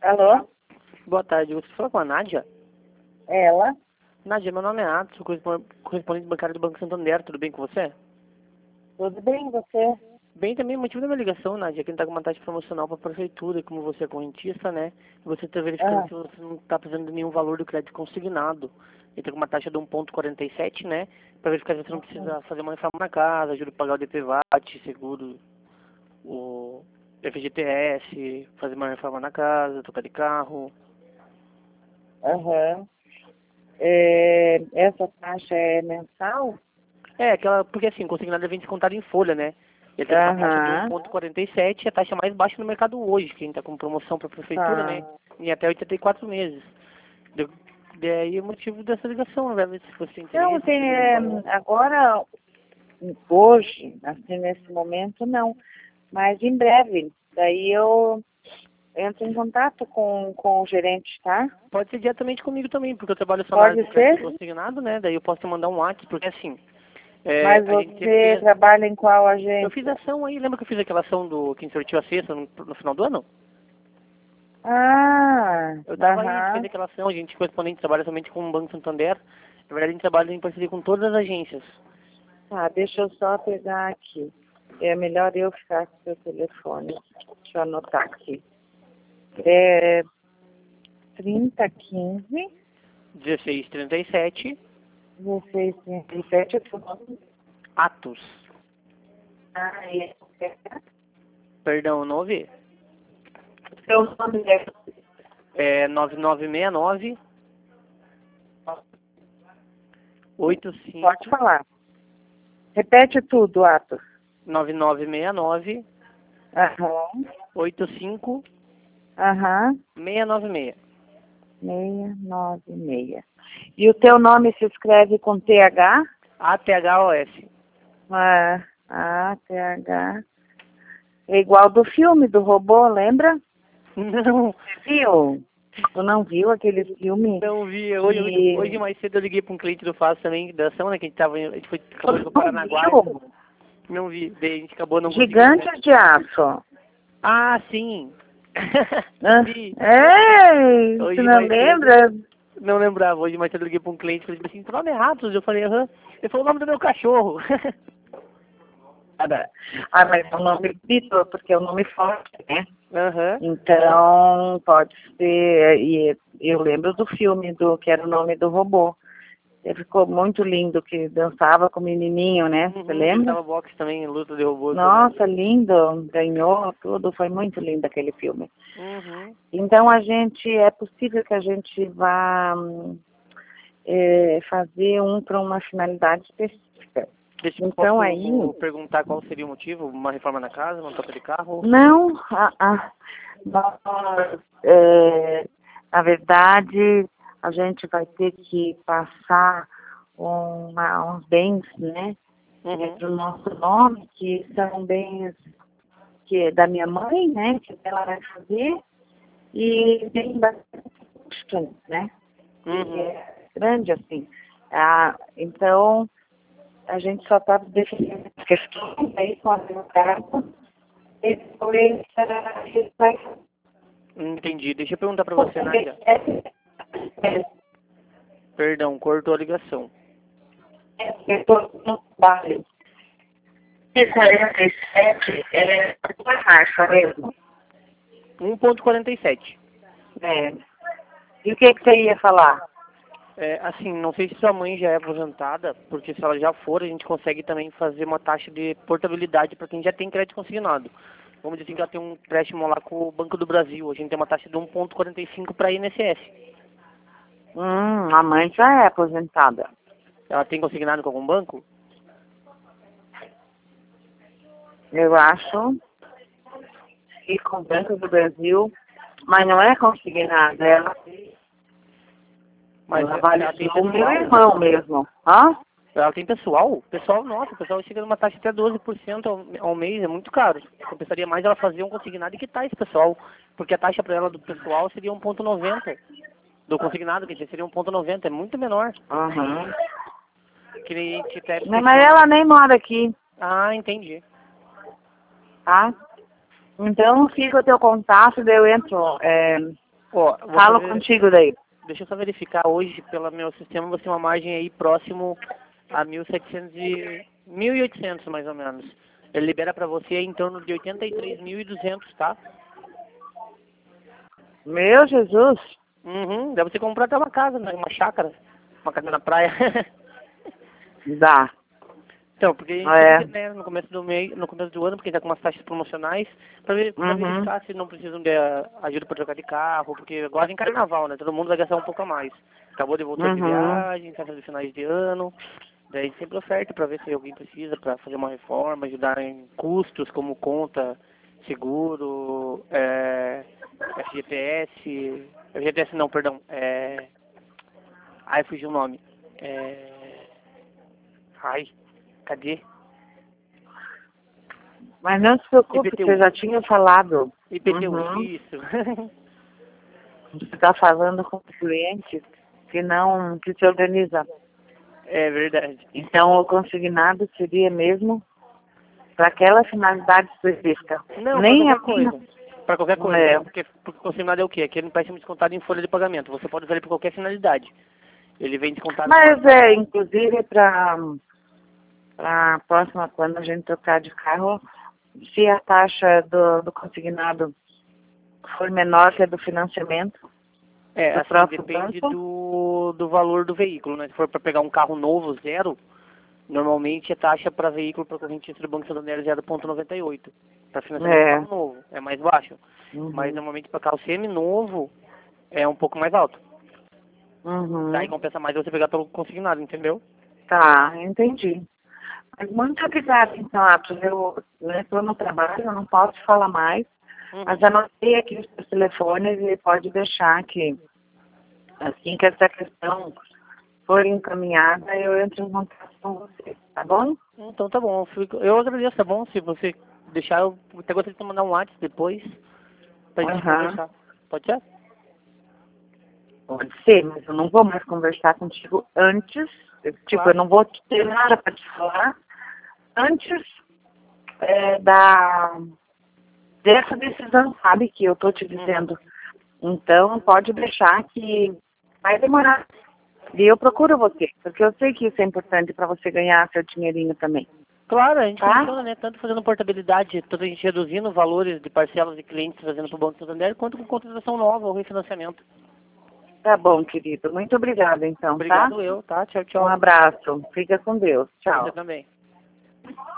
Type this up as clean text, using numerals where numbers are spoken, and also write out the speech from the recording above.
Alô? Boa tarde, você fala com a Nádia? Ela? Nádia, meu nome é Atos, sou correspondente bancário do Banco Santander, tudo bem com você? Tudo bem, você? Bem, também o motivo da minha ligação, Nádia, é que a gente tá com uma taxa promocional para a prefeitura, e como você é correntista, né? Você está verificando se você não está precisando de nenhum valor do crédito consignado. Ele tá com uma taxa de 1,47, né? Para verificar se você não precisa fazer uma reforma na casa, ajuda a pagar o DPVAT, seguro, o FGTS, fazer uma reforma na casa, trocar de carro. Aham. Essa taxa é mensal? É, aquela, porque assim, consignado vem descontado em folha, né? Ele tem uma taxa de Aham. 1,47, a taxa mais baixa no mercado hoje, que a gente tá com promoção para a prefeitura, né? Tá. Em até 84 meses. Daí o motivo dessa ligação, né? Se fosse Não, interesse, tem, se valor. agora, hoje, assim, nesse momento, não. Mas em breve. Daí eu entro em contato com o gerente, tá? Pode ser diretamente comigo também, porque eu trabalho só na área Pode do crédito ser? consignado, né? Daí eu posso te mandar um WhatsApp, porque assim, Mas a gente sempre você tem... trabalha em qual Eu fiz agência? ação aí, lembra que eu fiz aquela ação do quem sortiu a cesta no final do ano? Ah, Eu tava aí, a gente fez aham. aquela ação, a gente correspondente trabalha somente com o Banco Santander. Na verdade, a gente trabalha em parceria com todas as agências. Tá, deixa eu só pegar aqui. É melhor eu ficar com o seu telefone. Deixa eu anotar aqui. É 3015 1637, 1637 eu tô... Atos. Ah, é. Perdão, 9. Seu nome É 9969 pode 85 falar. Repete tudo, Atos. 9969 Aham. 85 Aham. 696. 696. E o teu nome se escreve com TH? ATHOS. TH. É igual do filme do robô, lembra? Não, Viu? Tu não viu aquele filme não vi. Hoje que... mais cedo eu liguei para um cliente do Fácil também, da ação, né? Que a gente tava, a gente acabou de ir Tu para não Paranaguá. viu? Não vi, daí a gente acabou não conseguindo, né? Gigantes de Aço. Ah, sim. Hã? Vi. Ei, tu Hoje não mais cedo. lembra? Não lembrava. Hoje mais cedo eu liguei para um cliente e falei assim, teu nome é Ratos? Eu falei, aham. Ele falou o nome do meu cachorro. Mas é um nome bonito, porque é um nome forte, né? Aham. Então, pode ser... E eu lembro do filme, que era o nome do robô. Ele ficou muito lindo, que dançava com o menininho, né? Você Uhum, que lembra? lutava boxe também, luta de robôs, verdade. Nossa, lindo. Ganhou tudo. Foi muito lindo aquele filme. Uhum. Então, é possível que a gente vá fazer um para uma finalidade específica. Deixa eu Então, posso aí, perguntar qual seria o motivo? Uma reforma na casa, uma troca de carro? não, nós, na verdade, a gente vai ter que passar uns bens, né, Uhum. para o nosso nome, que são bens que é da minha mãe, né, que ela vai fazer, e tem bastante custo, né, que Uhum. é grande, assim. Então, a gente só está definindo as questões aí com a advogada, e depois a gente vai Entendi. Deixa eu perguntar pra você, Nádia. Perdão, cortou a ligação. eu tô no trabalho. E 47 é uma marcha mesmo. 1,47. É. E o que você ia falar? É, assim, não sei se sua mãe já é aposentada, porque se ela já for, a gente consegue também fazer uma taxa de portabilidade para quem já tem crédito consignado. Vamos dizer assim que ela tem um empréstimo lá com o Banco do Brasil. A gente tem uma taxa de 1,45 para INSS. A mãe já é aposentada. Ela tem consignado com algum banco? Eu acho que com o Banco do Brasil, mas não é consignada, Mas ela vale ela tem só o meu pessoal? irmão mesmo. Hã? Ela tem pessoal? Pessoal, nossa, o pessoal chega numa taxa até 12% ao mês, é muito caro. Compensaria mais ela fazer um consignado e quitar esse pessoal, porque a taxa para ela do pessoal seria 1,90. Do consignado, quer dizer, seria 1,90, é muito menor. Uhum. Que nem a gente até Mas questionou. ela nem mora aqui, Ah, entendi. tá? Então fica o teu contato, daí eu entro. Ó, Falo contigo daí. Deixa eu só verificar hoje, pelo meu sistema, você tem uma margem aí próximo a 1.800 mais ou menos. Ele libera para você em torno de 83.200, tá? Meu Jesus. Uhum, dá pra você comprar até uma casa, né? Uma chácara, uma casa na praia. Dá. Então, porque a gente É. fica, né, no começo do mês, no começo do ano, porque tá com umas taxas promocionais, pra verificar se não precisam de ajuda para trocar de carro, porque agora em carnaval, né? Todo mundo vai gastar um pouco a mais. Acabou de voltar de viagem, festa de finais de ano, daí sempre oferta para ver se alguém precisa para fazer uma reforma, ajudar em custos como conta, seguro, FGTS não, perdão, ai, fugiu o nome. Ai, cadê? Mas não se preocupe, IPTU. você já tinha falado. IPTU, isso. Você está falando com o cliente que se organiza. É verdade. Então, o consignado seria mesmo para aquela finalidade específica. Não, Nem para qualquer coisa. Para qualquer coisa. É. Porque consignado é o quê? Aquele empréstimo descontado em folha de pagamento. Você pode usar ele para qualquer finalidade. Ele vem descontado. Mas inclusive para a próxima, quando a gente trocar de carro, se a taxa do consignado for menor que a do financiamento, do Assim, próprio depende banco, do valor do veículo, né? Se for para pegar um carro novo, zero, normalmente a taxa para veículo para correntista do Banco Santander é 0,98. Para financiamento de carro novo, é mais baixo. Mas normalmente para carro semi-novo é um pouco mais alto. Daí compensa mais você pegar pelo consignado, entendeu? Tá, entendi. Mas muito obrigada, então, Atos. Eu estou no trabalho, eu não posso falar mais, mas anotei aqui os seus telefones e pode deixar que, assim que essa questão for encaminhada, eu entro em contato com você, tá bom? Então tá bom, eu agradeço, tá bom? Se você deixar, eu até gostaria de mandar um WhatsApp depois pra gente conversar. Pode ser? Pode ser, mas eu não vou mais conversar contigo antes, Claro. eu não vou ter nada para te falar antes dessa decisão, sabe, que eu tô te dizendo. Então, pode deixar que vai demorar. E eu procuro você, porque eu sei que isso é importante para você ganhar seu dinheirinho também. Claro, a gente funciona, né? Tanto fazendo portabilidade, tanto a gente reduzindo valores de parcelas de clientes fazendo para o Banco Santander, quanto com contratação nova ou refinanciamento. Tá bom, querido. Muito obrigada, então, Obrigado tá? eu, tá? Tchau, tchau. Um abraço. Fica com Deus. Tchau. Você também.